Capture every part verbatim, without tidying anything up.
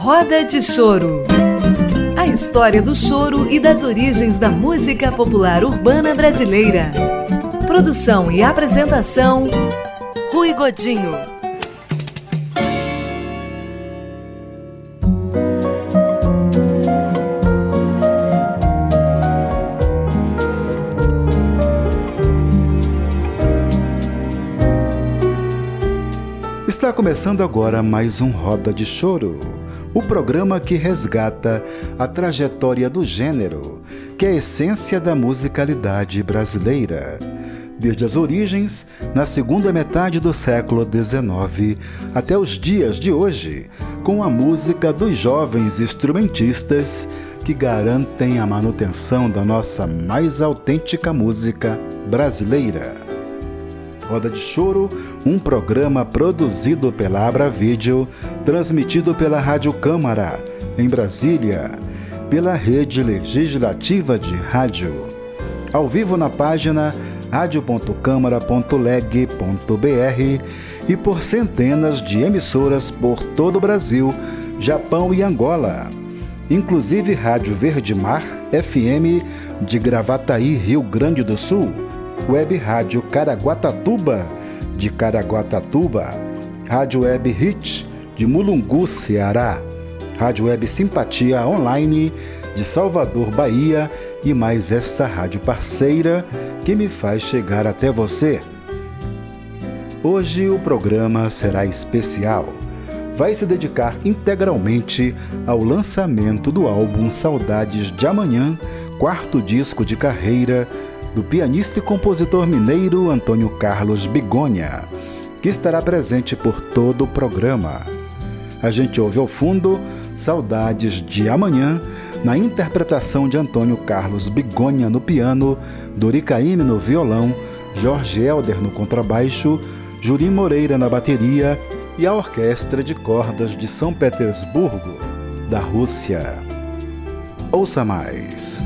Roda de Choro. A história do choro e das origens da música popular urbana brasileira. Produção e apresentação, Rui Godinho. Está começando agora mais um Roda de Choro, o programa que resgata a trajetória do gênero, que é a essência da musicalidade brasileira, desde as origens, na segunda metade do século dezenove, até os dias de hoje, com a música dos jovens instrumentistas que garantem a manutenção da nossa mais autêntica música brasileira. Roda de Choro, um programa produzido pela Abra Vídeo, transmitido pela Rádio Câmara, em Brasília, pela Rede Legislativa de Rádio, ao vivo na página rádio ponto câmara ponto leg ponto br e por centenas de emissoras por todo o Brasil, Japão e Angola, inclusive Rádio Verde Mar F M de Gravataí, Rio Grande do Sul, Web Rádio Caraguatatuba, de Caraguatatuba, Rádio Web Hit, de Mulungu, Ceará, Rádio Web Simpatia Online, de Salvador, Bahia, e mais esta rádio parceira que me faz chegar até você. Hoje o programa será especial. Vai se dedicar integralmente ao lançamento do álbum Saudades de Amanhã, quarto disco de carreira do pianista e compositor mineiro Antônio Carlos Bigonha, que estará presente por todo o programa. A gente ouve ao fundo Saudades de Amanhã, na interpretação de Antônio Carlos Bigonha no piano, Dori Caymmi no violão, Jorge Helder no contrabaixo, Jurim Moreira na bateria e a Orquestra de Cordas de São Petersburgo, da Rússia. Ouça mais.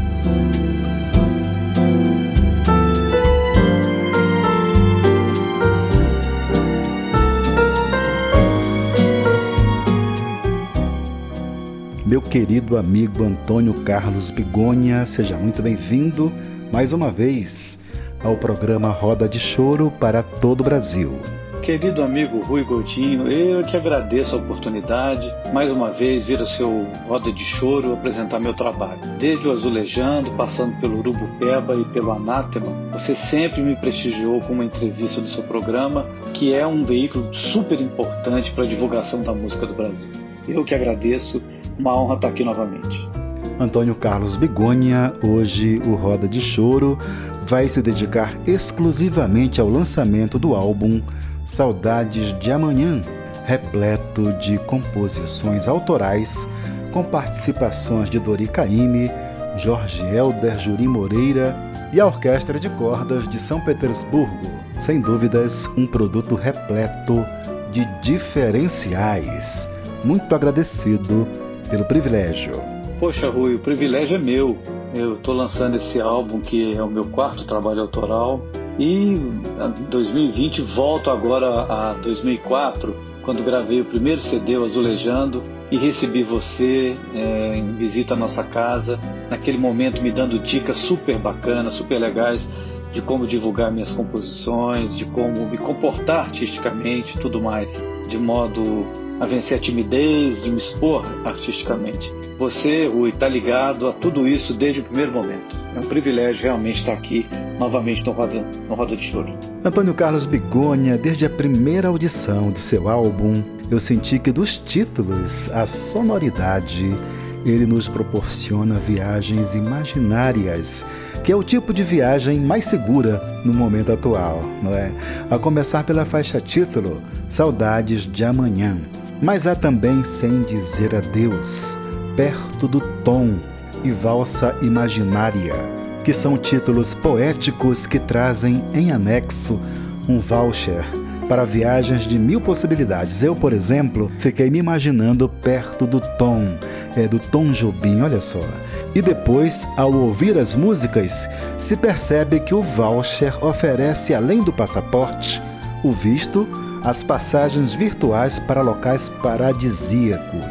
Meu querido amigo Antônio Carlos Bigonha, seja muito bem-vindo mais uma vez ao programa Roda de Choro para todo o Brasil. Querido amigo Rui Godinho, eu que agradeço a oportunidade, mais uma vez vir ao seu Roda de Choro apresentar meu trabalho. Desde o Azulejando, passando pelo Urubupeba e pelo Anátema, você sempre me prestigiou com uma entrevista do seu programa, que é um veículo super importante para a divulgação da música do Brasil. Eu que agradeço, uma honra estar aqui novamente. Antônio Carlos Bigonha, hoje o Roda de Choro vai se dedicar exclusivamente ao lançamento do álbum Saudades de Amanhã, repleto de composições autorais, com participações de Dori Caymmi, Jorge Helder, Jurim Moreira e a Orquestra de Cordas de São Petersburgo. Sem dúvidas, um produto repleto de diferenciais. Muito agradecido pelo privilégio. Poxa, Rui, o privilégio é meu. Eu estou lançando esse álbum, que é o meu quarto trabalho autoral, e em dois mil e vinte volto agora a dois mil e quatro, quando gravei o primeiro C D, o Azulejando, e recebi você é, em visita à nossa casa, naquele momento me dando dicas super bacanas, super legais, de como divulgar minhas composições, de como me comportar artisticamente e tudo mais, de modo a vencer a timidez, de me expor artisticamente. Você, Rui, está ligado a tudo isso desde o primeiro momento. É um privilégio realmente estar aqui novamente no Roda, no Roda de Choro. Antônio Carlos Bigonha, desde a primeira audição de seu álbum, eu senti que dos títulos, a sonoridade, ele nos proporciona viagens imaginárias, que é o tipo de viagem mais segura no momento atual, não é? A começar pela faixa título, Saudades de Amanhã. Mas há também Sem Dizer Adeus, Perto do Tom e Valsa Imaginária, que são títulos poéticos que trazem em anexo um voucher para viagens de mil possibilidades. Eu, por exemplo, fiquei me imaginando perto do Tom, é, do Tom Jobim, olha só. E depois, ao ouvir as músicas, se percebe que o voucher oferece, além do passaporte, o visto, as passagens virtuais para locais paradisíacos.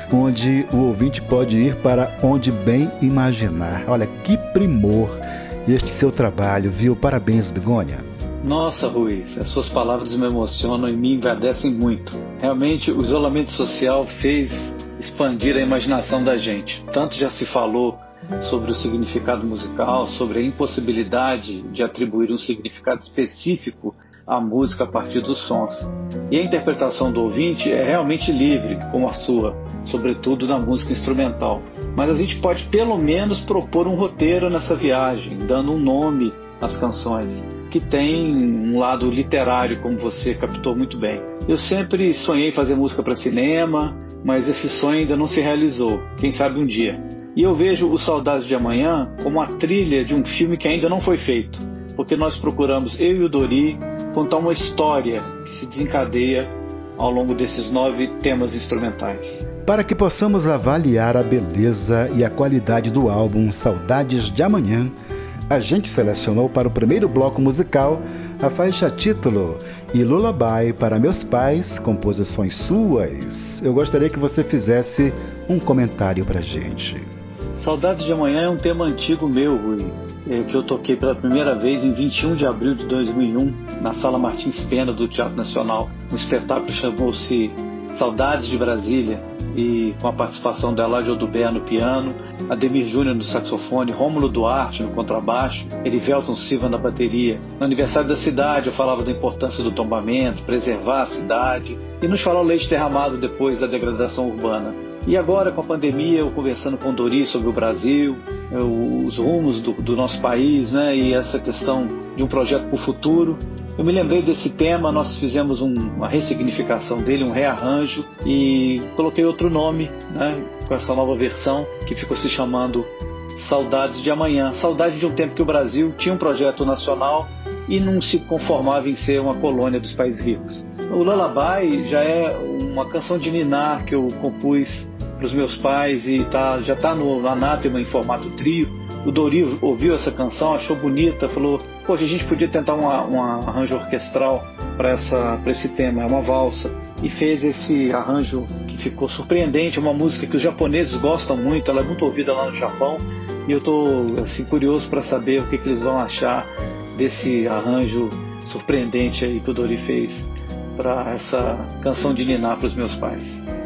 onde o ouvinte pode ir para onde bem imaginar. Olha, que primor este seu trabalho, viu? Parabéns, Begônia. Nossa, Rui, as suas palavras me emocionam e me envadecem muito. Realmente, o isolamento social fez expandir a imaginação da gente. Tanto já se falou sobre o significado musical, sobre a impossibilidade de atribuir um significado específico à música a partir dos sons. E a interpretação do ouvinte é realmente livre, como a sua, sobretudo na música instrumental. Mas a gente pode pelo menos propor um roteiro nessa viagem, dando um nome às canções, que tem um lado literário, como você captou muito bem. Eu sempre sonhei em fazer música para cinema, mas esse sonho ainda não se realizou, quem sabe um dia. E eu vejo o Saudades de Amanhã como a trilha de um filme que ainda não foi feito, porque nós procuramos, eu e o Dori, contar uma história que se desencadeia ao longo desses nove temas instrumentais. Para que possamos avaliar a beleza e a qualidade do álbum Saudades de Amanhã, a gente selecionou para o primeiro bloco musical a faixa título e Lullaby para Meus Pais, composições suas. Eu gostaria que você fizesse um comentário pra gente. Saudades de Amanhã é um tema antigo meu, Rui, é, que eu toquei pela primeira vez em vinte e um de abril de dois mil e um, na Sala Martins Pena do Teatro Nacional. O espetáculo chamou-se Saudades de Brasília, e com a participação da Eladio Dubé no piano, Ademir Júnior no saxofone, Rômulo Duarte no contrabaixo, Erivelton Silva na bateria. No aniversário da cidade eu falava da importância do tombamento, preservar a cidade, e nos falou leite derramado depois da degradação urbana. E agora, com a pandemia, eu conversando com o Dori sobre o Brasil, eu, os rumos do, do nosso país, né, e essa questão de um projeto para o futuro, eu me lembrei desse tema. Nós fizemos um, uma ressignificação dele, um rearranjo, e coloquei outro nome, né, com essa nova versão, que ficou se chamando Saudades de Amanhã. Saudade de um tempo que o Brasil tinha um projeto nacional e não se conformava em ser uma colônia dos países ricos. O Lullaby já é uma canção de ninar que eu compus para os meus pais e tá, já está no Anátema em formato trio. O Dori ouviu essa canção, achou bonita, falou: poxa, a gente podia tentar uma, um arranjo orquestral para esse tema, é uma valsa. E fez esse arranjo que ficou surpreendente, uma música que os japoneses gostam muito, ela é muito ouvida lá no Japão, e eu estou assim, curioso para saber o que, que eles vão achar desse arranjo surpreendente aí que o Dori fez para essa canção de ninar para os meus pais.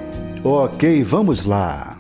Ok, vamos lá!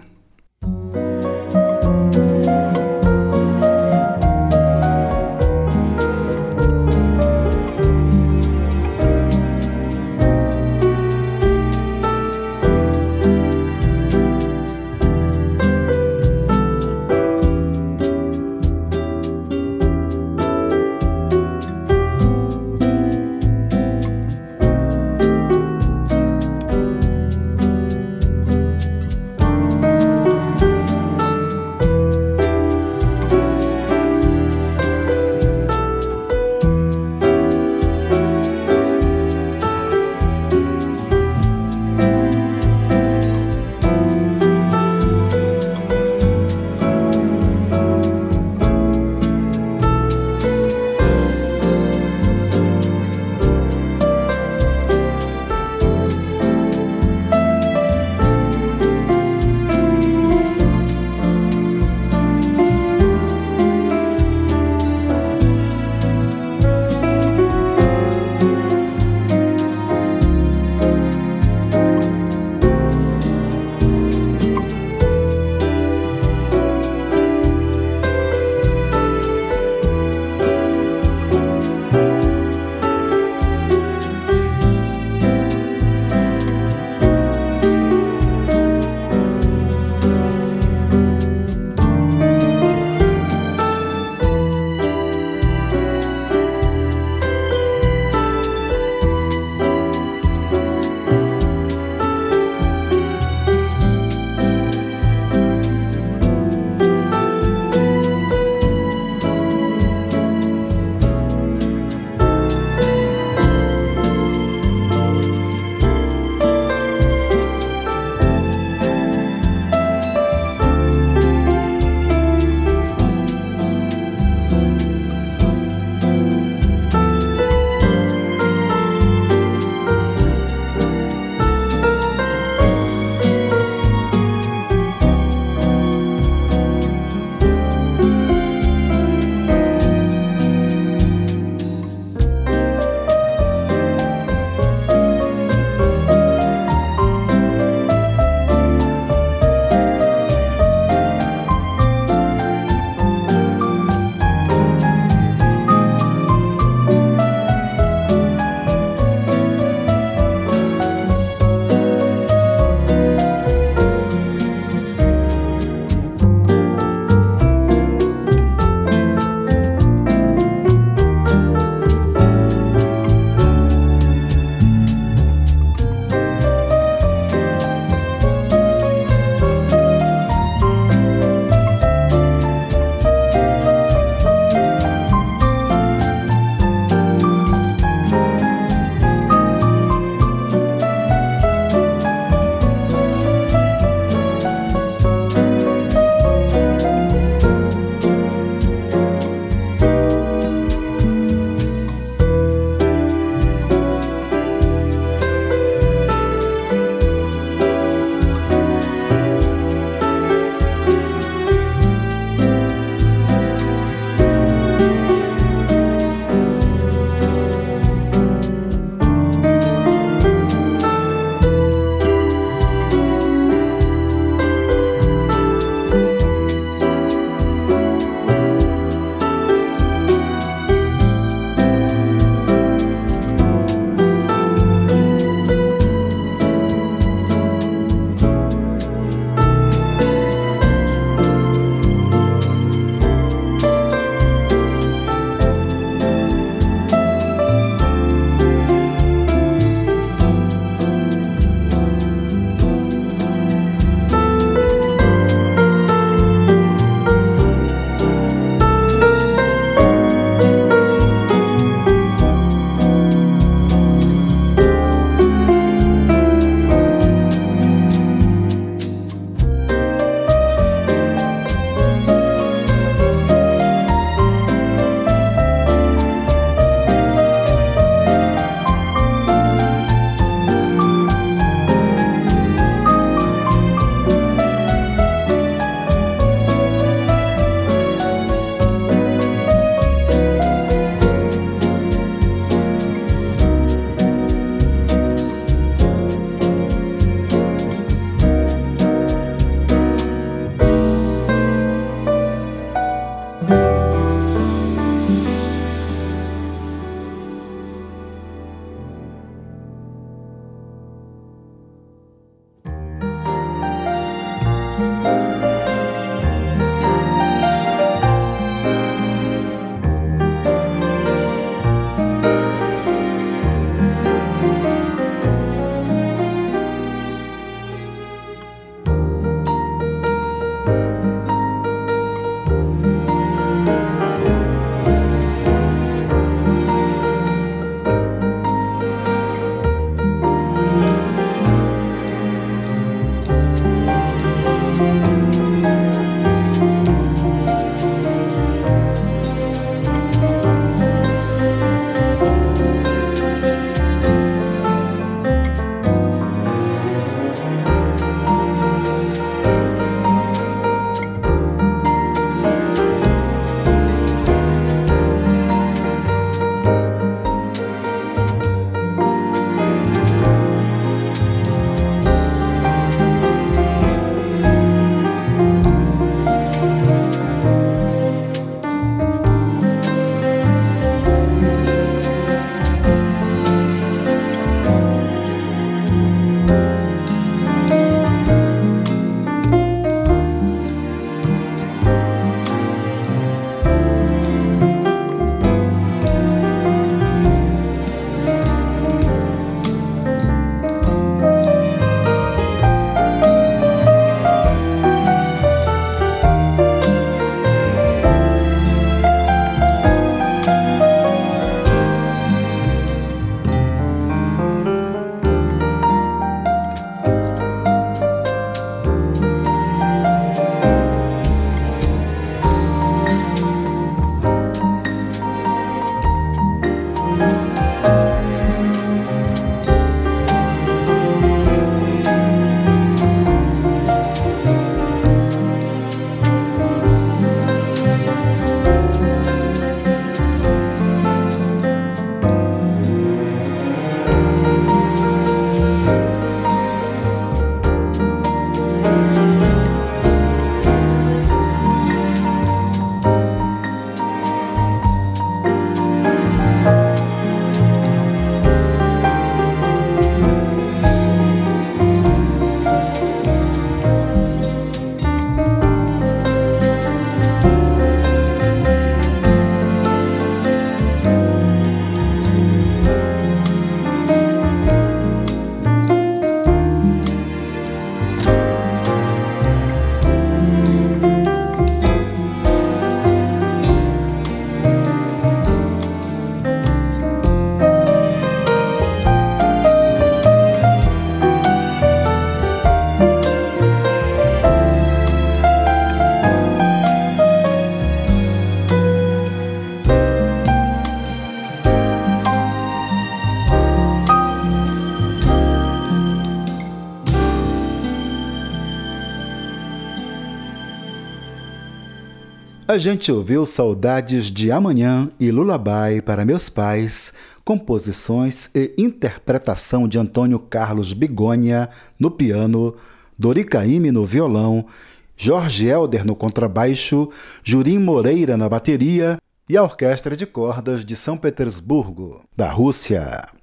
A gente ouviu Saudades de Amanhã e Lullaby para Meus Pais, composições e interpretação de Antônio Carlos Bigônia no piano, Dori Caymmi no violão, Jorge Helder no contrabaixo, Jurim Moreira na bateria e a Orquestra de Cordas de São Petersburgo, da Rússia.